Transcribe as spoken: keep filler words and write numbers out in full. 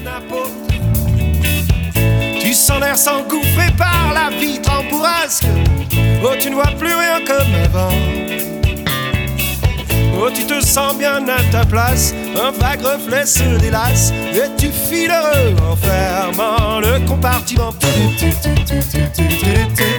un apôtre. Tu sens l'air s'engouffrer par la vitre en bourrasque. Oh, tu ne vois plus rien comme avant. Oh, tu te sens bien à ta place. Un vague reflet se délace et tu files heureux en fermant le compartiment.